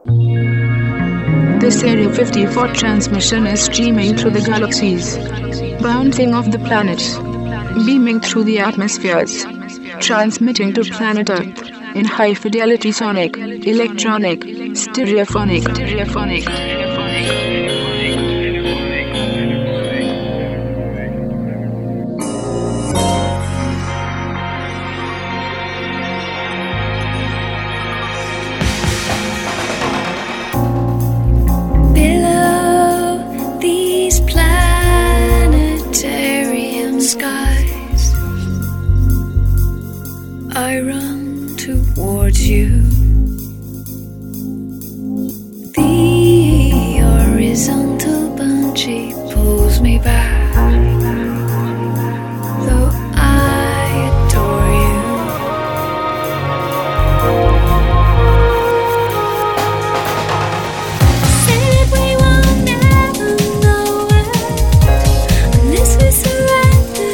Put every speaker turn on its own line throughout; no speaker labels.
This Area 54 transmission is streaming through the galaxies, bouncing off the planets, beaming through the atmospheres, transmitting to planet Earth in high-fidelity sonic, electronic, stereophonic.
Skies, I run towards you. The horizontal bungee pulls me back, though I adore you. Say that we will never know it unless we surrender.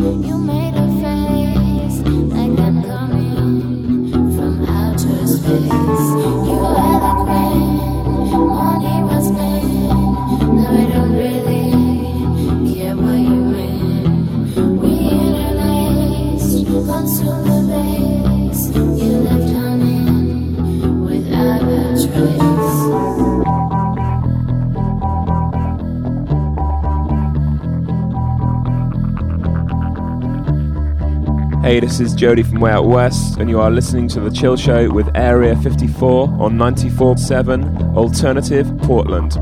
Hey, this is Jody from Way Out West, and you are listening to The Chill Show with Area 54 on 94.7 Alternative Portland.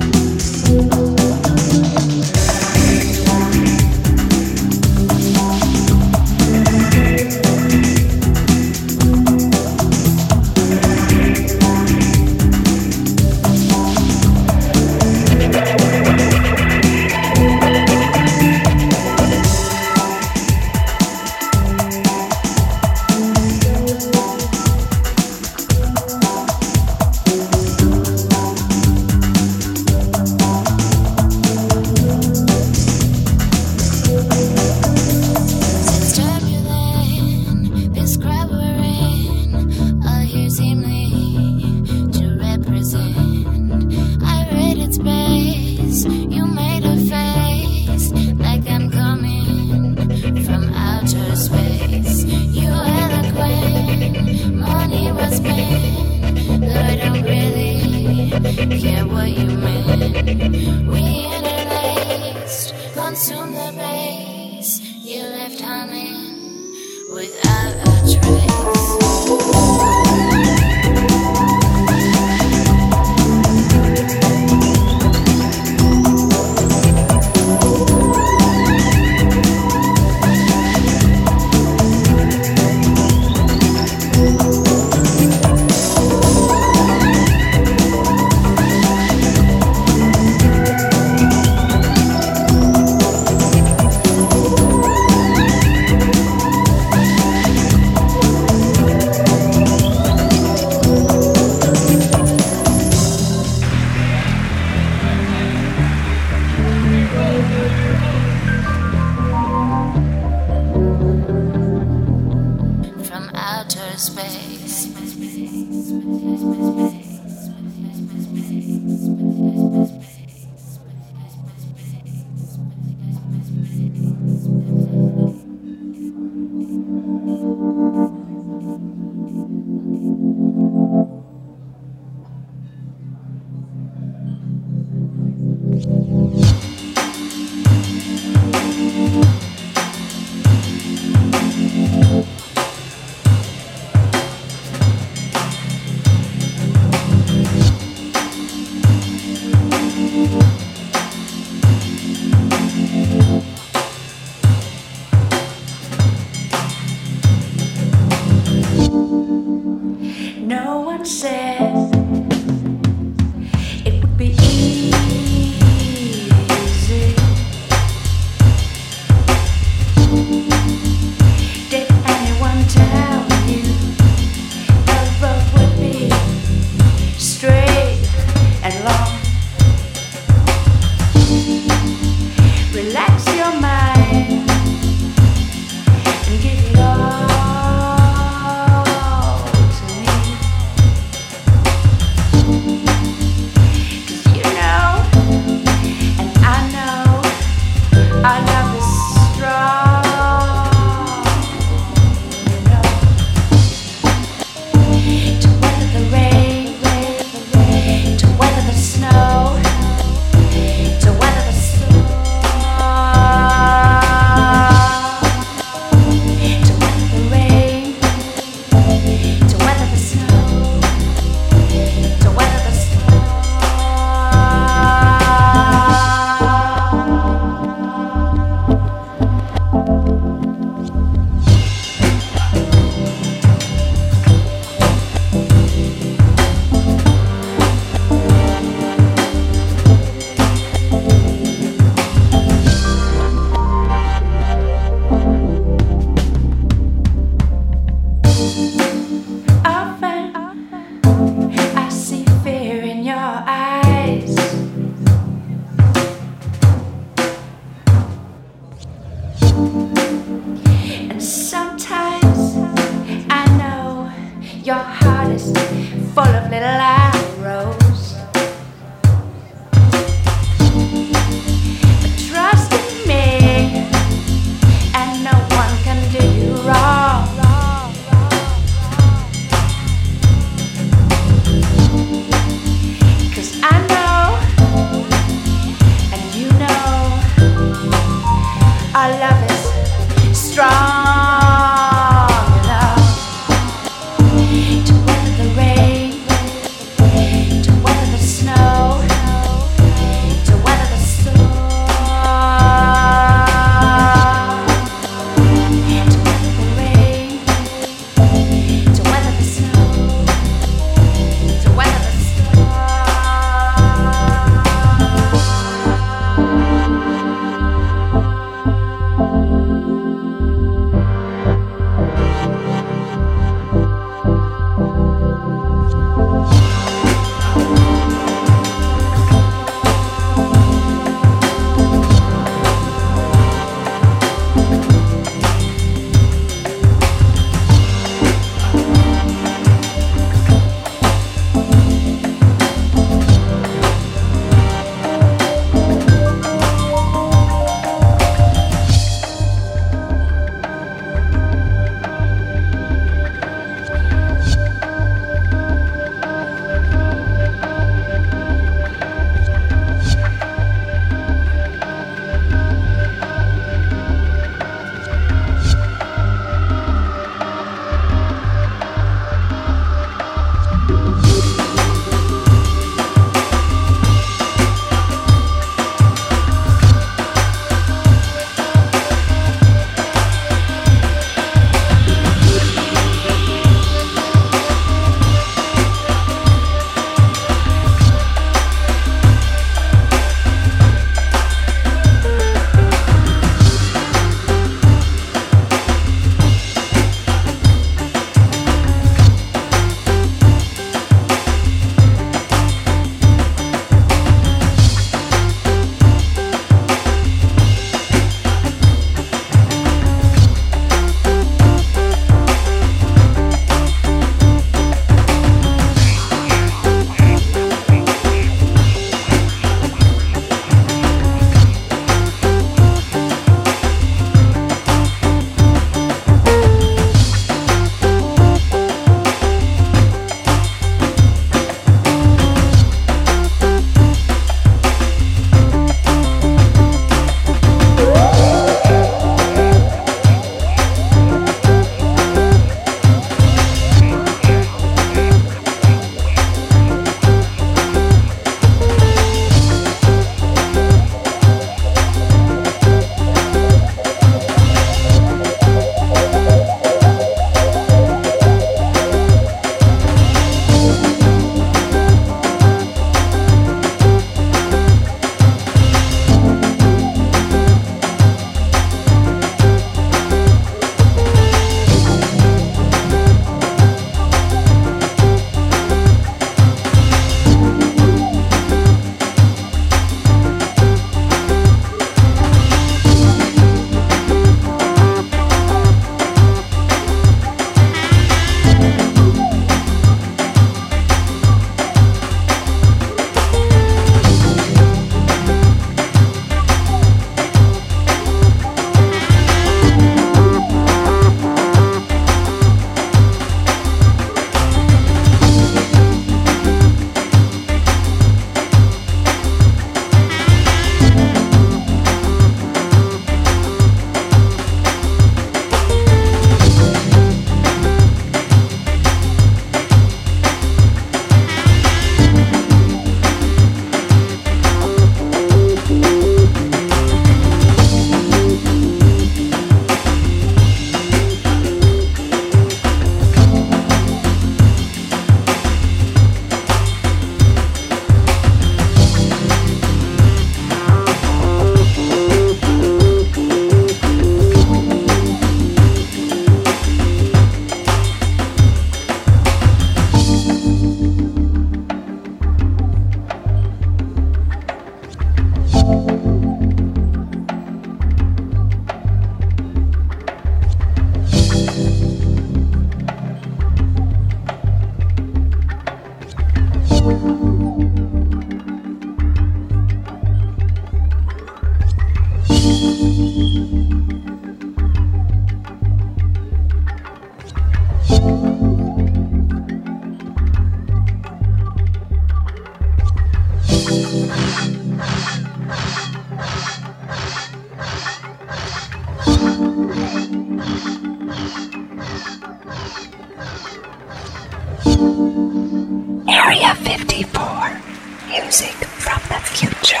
music from the future.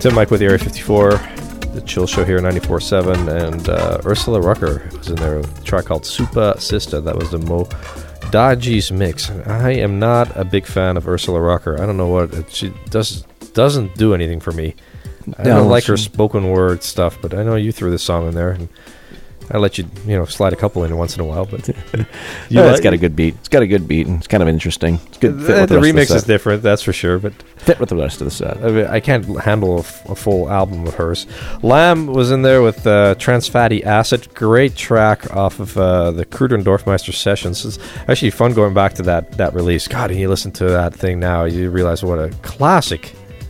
Tim Mike with the Area 54, the Chill Show here, 94.7, and Ursula Rucker was in there with a track called Super Sister. That was the Mo Daji's mix. I am not a big fan of Ursula Rucker. I don't know what she doesn't do anything for me. I don't like her spoken word stuff, but I know you threw this song in there, and I let you slide a couple in once in a while. But
it's got a good beat. It's got a good beat, and it's kind of interesting. It's good.
The remix is different, that's for sure, but
fit with the rest of the set.
I mean, I can't handle a full album of hers. Lamb was in there with Trans Fatty Acid. Great track off of the Kruder and Dorfmeister sessions. It's actually fun going back to that release. God, and you listen to that thing now, you realize what a classic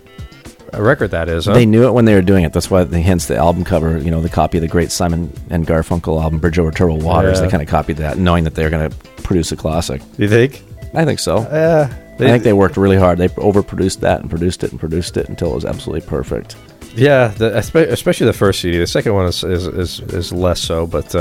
record that is. Huh?
They knew it when they were doing it. That's why, hence the album cover, the copy of the great Simon and Garfunkel album, Bridge Over Troubled Waters. They kind of copied that, knowing that they're going to produce a classic.
You think?
I think so.
I
think they worked really hard. They overproduced that and produced it until it was absolutely perfect.
Yeah, especially the first CD. The second one is less so, but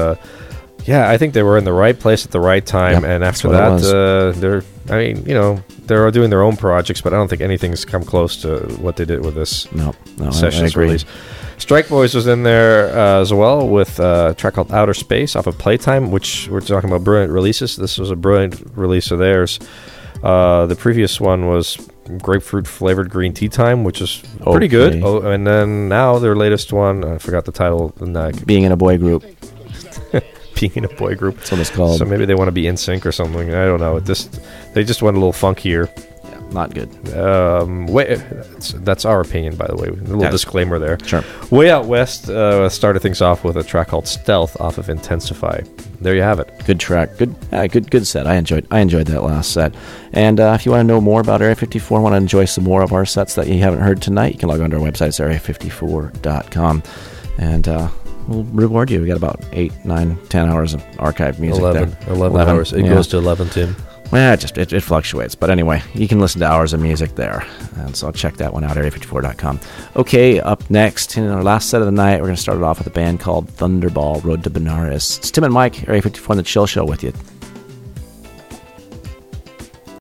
I think they were in the right place at the right time. Yep, and after that, they're doing their own projects, but I don't think anything's come close to what they did with this sessions release. Strike Boys was in there as well with a track called Outer Space off of Playtime, which we're talking about brilliant releases. This was a brilliant release of theirs. The previous one was Grapefruit Flavored Green Tea Time, which is pretty good. Oh, and then now their latest one, I forgot the title.
Being in a Boy Group.
Being in a Boy Group.
That's what it's called.
So maybe they want to be in sync or something. I don't know. They just went a little funkier.
Yeah, not good.
That's our opinion, by the way. A little disclaimer there.
Sure.
Way Out West started things off with a track called Stealth off of Intensify. There you have it.
Good track. Good set. I enjoyed that last set. And if you want to know more about Area 54, want to enjoy some more of our sets that you haven't heard tonight, you can log on to our website. It's area54.com. And we'll reward you. We got about 8, 9, 10 hours of archived music
11 hours. It goes to 11, Tim.
Well, it fluctuates. But anyway, you can listen to hours of music there. And so check that one out, area54.com. Okay, up next, in our last set of the night, we're going to start it off with a band called Thunderball, Road to Benares. It's Tim and Mike, Area 54 on the Chill Show with you.